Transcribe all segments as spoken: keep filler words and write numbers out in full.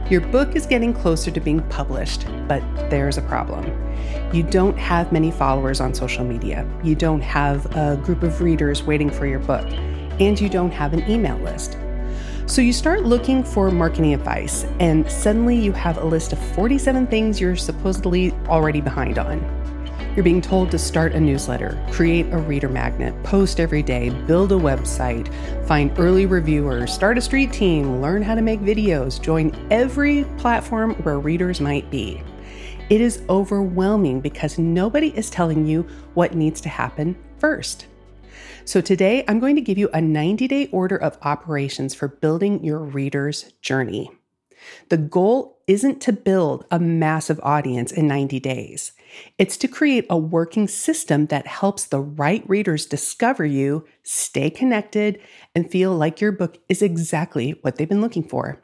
Your book is getting closer to being published, but there's a problem. You don't have many followers on social media. You don't have a group of readers waiting for your book, and you don't have an email list. So you start looking for marketing advice, and suddenly you have a list of forty-seven things you're supposedly already behind on. You're being told to start a newsletter, create a reader magnet, post every day, build a website, find early reviewers, start a street team, learn how to make videos, join every platform where readers might be. It is overwhelming because nobody is telling you what needs to happen first. So today, I'm going to give you a ninety-day order of operations for building your reader's journey. The goal isn't to build a massive audience in ninety days. It's to create a working system that helps the right readers discover you, stay connected, and feel like your book is exactly what they've been looking for.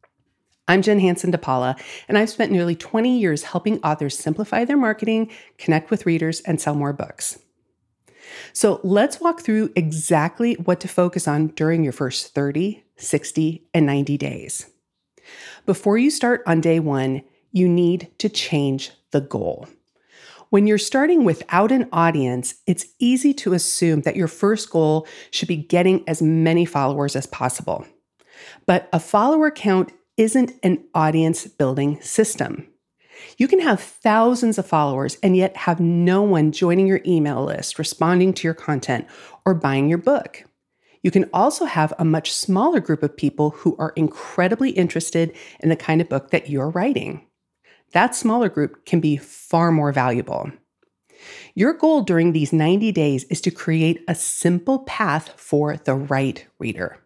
I'm Jen Hansen DePaula, and I've spent nearly twenty years helping authors simplify their marketing, connect with readers, and sell more books. So let's walk through exactly what to focus on during your first thirty, sixty, and ninety days. Before you start on day one, you need to change the goal. When you're starting without an audience, it's easy to assume that your first goal should be getting as many followers as possible. But a follower count isn't an audience building system. You can have thousands of followers and yet have no one joining your email list, responding to your content, or buying your book. You can also have a much smaller group of people who are incredibly interested in the kind of book that you're writing. That smaller group can be far more valuable. Your goal during these ninety days is to create a simple path for the right reader.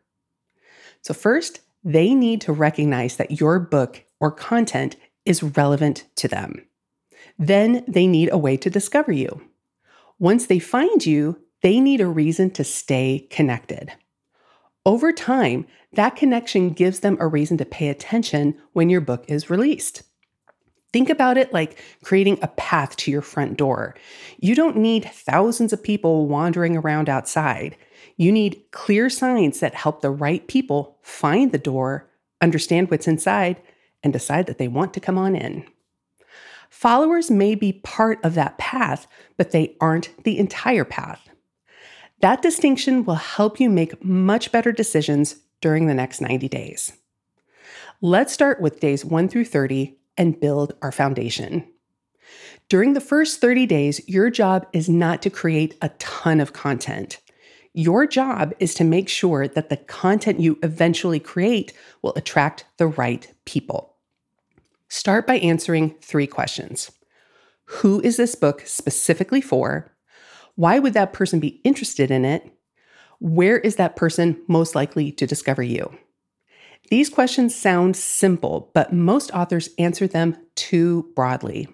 So first, they need to recognize that your book or content is relevant to them. Then they need a way to discover you. Once they find you, they need a reason to stay connected. Over time, that connection gives them a reason to pay attention when your book is released. Think about it like creating a path to your front door. You don't need thousands of people wandering around outside. You need clear signs that help the right people find the door, understand what's inside, and decide that they want to come on in. Followers may be part of that path, but they aren't the entire path. That distinction will help you make much better decisions during the next ninety days. Let's start with days one through thirty and build our foundation. During the first thirty days, your job is not to create a ton of content. Your job is to make sure that the content you eventually create will attract the right people. Start by answering three questions. Who is this book specifically for? Why would that person be interested in it? Where is that person most likely to discover you? These questions sound simple, but most authors answer them too broadly.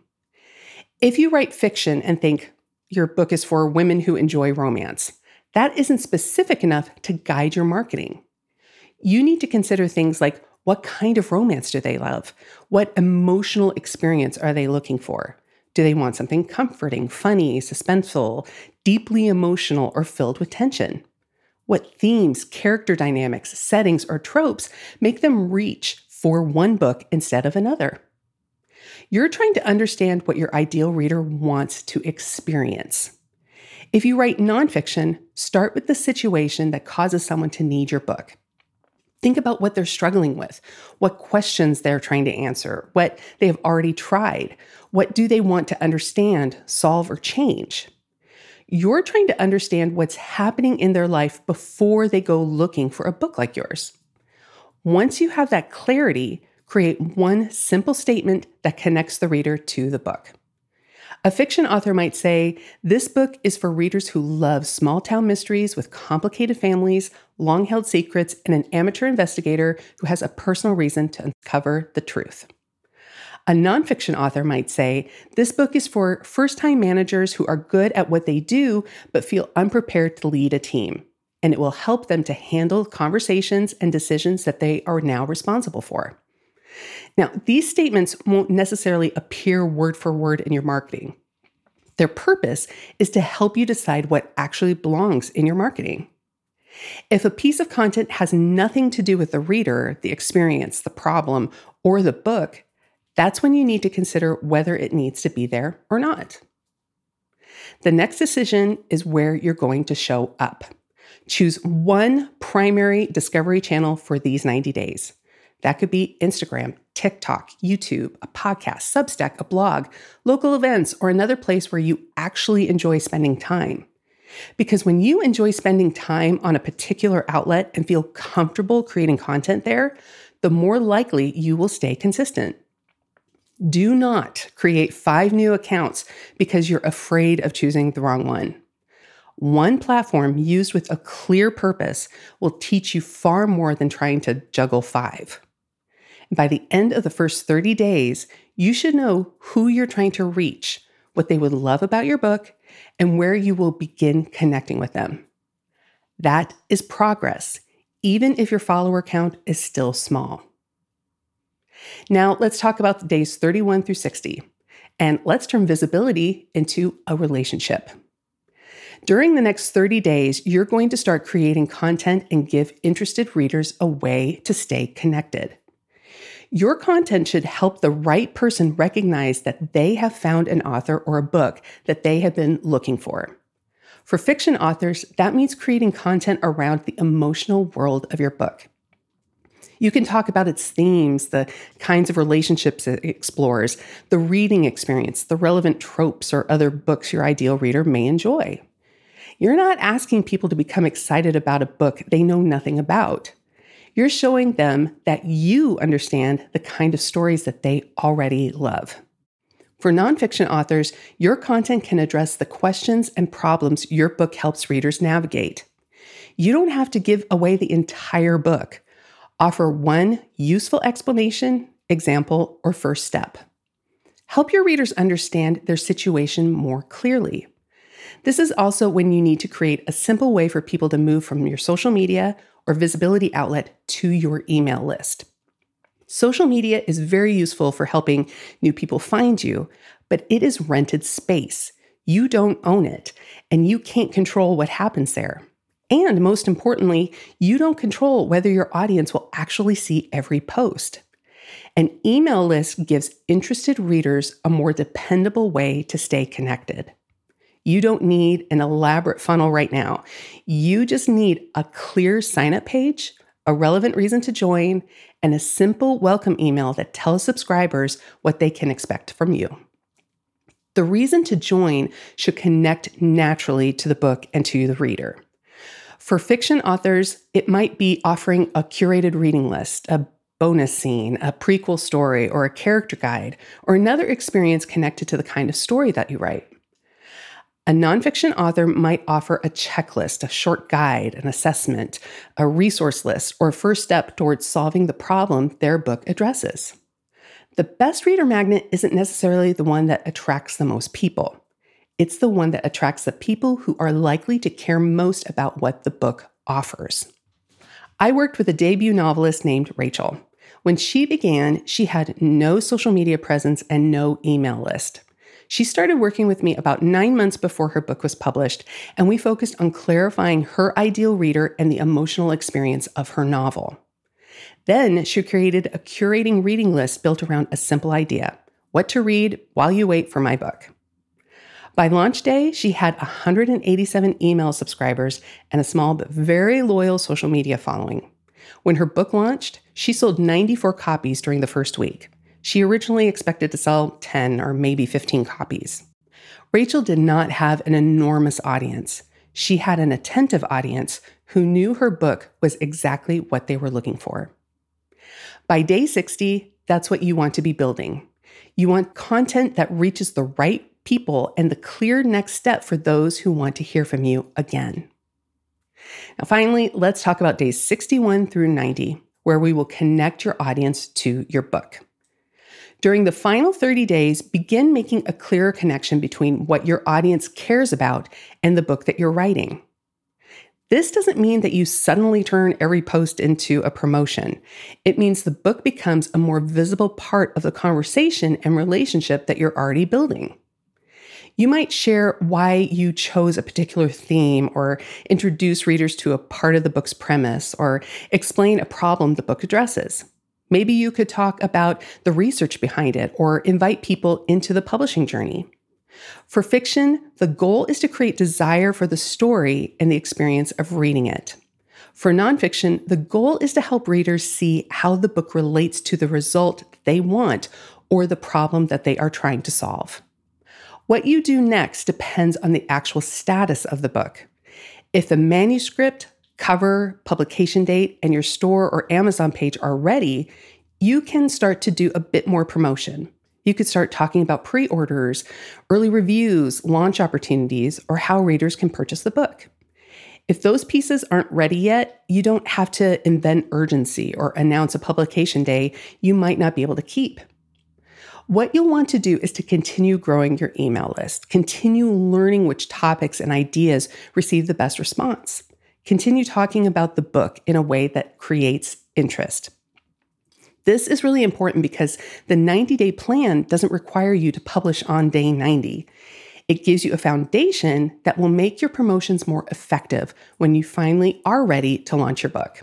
If you write fiction and think your book is for women who enjoy romance, that isn't specific enough to guide your marketing. You need to consider things like, what kind of romance do they love? What emotional experience are they looking for? Do they want something comforting, funny, suspenseful, deeply emotional, or filled with tension? What themes, character dynamics, settings, or tropes make them reach for one book instead of another? You're trying to understand what your ideal reader wants to experience. If you write nonfiction, start with the situation that causes someone to need your book. Think about what they're struggling with, what questions they're trying to answer, what they have already tried, what do they want to understand, solve, or change. You're trying to understand what's happening in their life before they go looking for a book like yours. Once you have that clarity, create one simple statement that connects the reader to the book. A fiction author might say, this book is for readers who love small-town mysteries with complicated families, long-held secrets, and an amateur investigator who has a personal reason to uncover the truth. A nonfiction author might say, this book is for first-time managers who are good at what they do but feel unprepared to lead a team, and it will help them to handle conversations and decisions that they are now responsible for. Now, these statements won't necessarily appear word for word in your marketing. Their purpose is to help you decide what actually belongs in your marketing. If a piece of content has nothing to do with the reader, the experience, the problem, or the book, that's when you need to consider whether it needs to be there or not. The next decision is where you're going to show up. Choose one primary discovery channel for these ninety days. That could be Instagram, TikTok, YouTube, a podcast, Substack, a blog, local events, or another place where you actually enjoy spending time. Because when you enjoy spending time on a particular outlet and feel comfortable creating content there, the more likely you will stay consistent. Do not create five new accounts because you're afraid of choosing the wrong one. One platform used with a clear purpose will teach you far more than trying to juggle five. By the end of the first thirty days, you should know who you're trying to reach, what they would love about your book, and where you will begin connecting with them. That is progress, even if your follower count is still small. Now, let's talk about days thirty-one through sixty, and let's turn visibility into a relationship. During the next thirty days, you're going to start creating content and give interested readers a way to stay connected. Your content should help the right person recognize that they have found an author or a book that they have been looking for. For fiction authors, that means creating content around the emotional world of your book. You can talk about its themes, the kinds of relationships it explores, the reading experience, the relevant tropes or other books your ideal reader may enjoy. You're not asking people to become excited about a book they know nothing about. You're showing them that you understand the kind of stories that they already love. For nonfiction authors, your content can address the questions and problems your book helps readers navigate. You don't have to give away the entire book. Offer one useful explanation, example, or first step. Help your readers understand their situation more clearly. This is also when you need to create a simple way for people to move from your social media or visibility outlet to your email list. Social media is very useful for helping new people find you, but it is rented space. You don't own it, and you can't control what happens there. And most importantly, you don't control whether your audience will actually see every post. An email list gives interested readers a more dependable way to stay connected. You don't need an elaborate funnel right now. You just need a clear sign-up page, a relevant reason to join, and a simple welcome email that tells subscribers what they can expect from you. The reason to join should connect naturally to the book and to the reader. For fiction authors, it might be offering a curated reading list, a bonus scene, a prequel story, or a character guide, or another experience connected to the kind of story that you write. A nonfiction author might offer a checklist, a short guide, an assessment, a resource list, or a first step towards solving the problem their book addresses. The best reader magnet isn't necessarily the one that attracts the most people. It's the one that attracts the people who are likely to care most about what the book offers. I worked with a debut novelist named Rachel. When she began, she had no social media presence and no email list. She started working with me about nine months before her book was published, and we focused on clarifying her ideal reader and the emotional experience of her novel. Then she created a curating reading list built around a simple idea: what to read while you wait for my book. By launch day, she had one hundred eighty-seven email subscribers and a small but very loyal social media following. When her book launched, she sold ninety-four copies during the first week. She originally expected to sell ten or maybe fifteen copies. Rachel did not have an enormous audience. She had an attentive audience who knew her book was exactly what they were looking for. By day sixty, that's what you want to be building. You want content that reaches the right people and the clear next step for those who want to hear from you again. Now, finally, let's talk about days sixty-one through ninety, where we will connect your audience to your book. During the final thirty days, begin making a clearer connection between what your audience cares about and the book that you're writing. This doesn't mean that you suddenly turn every post into a promotion. It means the book becomes a more visible part of the conversation and relationship that you're already building. You might share why you chose a particular theme, or introduce readers to a part of the book's premise, or explain a problem the book addresses. Maybe you could talk about the research behind it, or invite people into the publishing journey. For fiction, the goal is to create desire for the story and the experience of reading it. For nonfiction, the goal is to help readers see how the book relates to the result they want or the problem that they are trying to solve. What you do next depends on the actual status of the book. If the manuscript, cover, publication date, and your store or Amazon page are ready, you can start to do a bit more promotion. You could start talking about pre-orders, early reviews, launch opportunities, or how readers can purchase the book. If those pieces aren't ready yet, you don't have to invent urgency or announce a publication day you might not be able to keep. What you'll want to do is to continue growing your email list, continue learning which topics and ideas receive the best response, continue talking about the book in a way that creates interest. This is really important because the ninety-day plan doesn't require you to publish on day ninety. It gives you a foundation that will make your promotions more effective when you finally are ready to launch your book.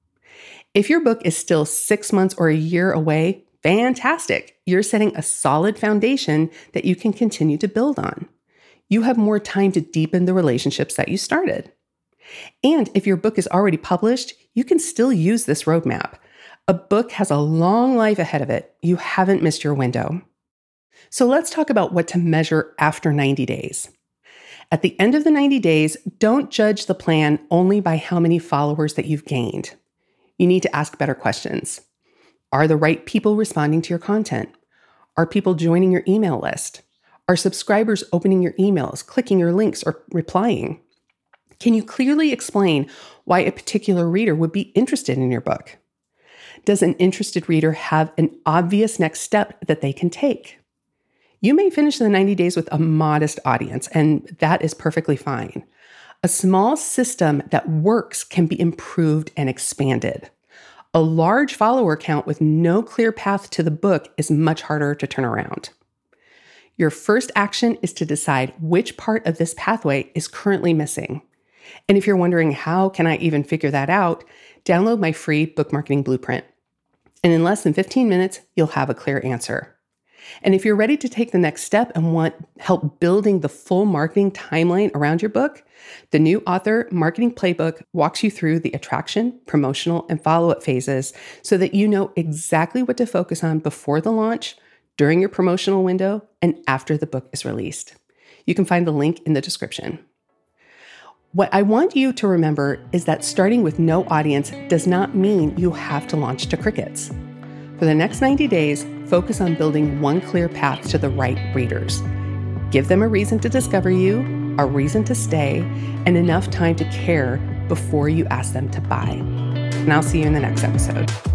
If your book is still six months or a year away, fantastic. You're setting a solid foundation that you can continue to build on. You have more time to deepen the relationships that you started. And if your book is already published, you can still use this roadmap. A book has a long life ahead of it. You haven't missed your window. So let's talk about what to measure after ninety days. At the end of the ninety days, don't judge the plan only by how many followers that you've gained. You need to ask better questions. Are the right people responding to your content? Are people joining your email list? Are subscribers opening your emails, clicking your links, or replying? Can you clearly explain why a particular reader would be interested in your book? Does an interested reader have an obvious next step that they can take? You may finish the ninety days with a modest audience, and that is perfectly fine. A small system that works can be improved and expanded. A large follower count with no clear path to the book is much harder to turn around. Your first action is to decide which part of this pathway is currently missing. And if you're wondering, how can I even figure that out, download my free book marketing blueprint. And in less than fifteen minutes, you'll have a clear answer. And if you're ready to take the next step and want help building the full marketing timeline around your book, the New Author Marketing Playbook walks you through the attraction, promotional, and follow-up phases so that you know exactly what to focus on before the launch, during your promotional window, and after the book is released. You can find the link in the description. What I want you to remember is that starting with no audience does not mean you have to launch to crickets. For the next ninety days, focus on building one clear path to the right readers. Give them a reason to discover you, a reason to stay, and enough time to care before you ask them to buy. And I'll see you in the next episode.